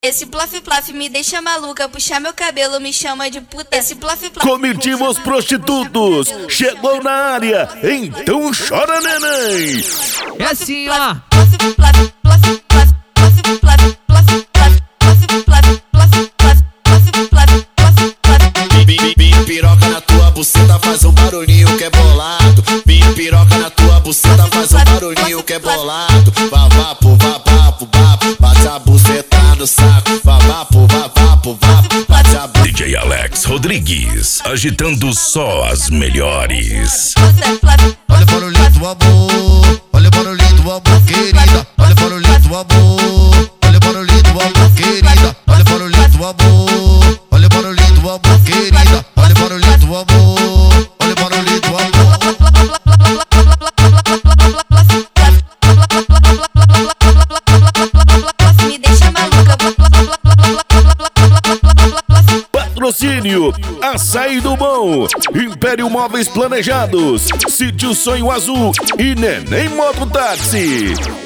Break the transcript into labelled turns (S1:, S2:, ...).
S1: Esse plaf me deixa maluca, puxar meu cabelo me chama de puta. Esse plaf
S2: Comitivos prostitutos chegou na área, então chora, neném.
S3: É assim, ó.
S4: Piroca na tua buceta faz um barulhinho que é bolado. Piroca na tua buceta faz um barulhinho que é bolado. Vapo, vapo, vapo, bate a buceta no saco. Vapo, vapo, vapo, bate a buceta.
S2: DJ Alex Rodrigues, agitando só as melhores.
S5: Olha o barulhinho do amor, olha o barulhinho do amor, querida. Olha o barulhinho do amor, olha o barulhinho do amor, querida. Olha o barulhinho do amor, olha o barulhinho do amor, querida. Olha o barulhinho do amor, olha o barulhinho do amor.
S1: Me deixa maluca.
S2: Patrocínio Açaí do Bom, Império Móveis Planejados, Sítio Sonho Azul e Neném Mototáxi.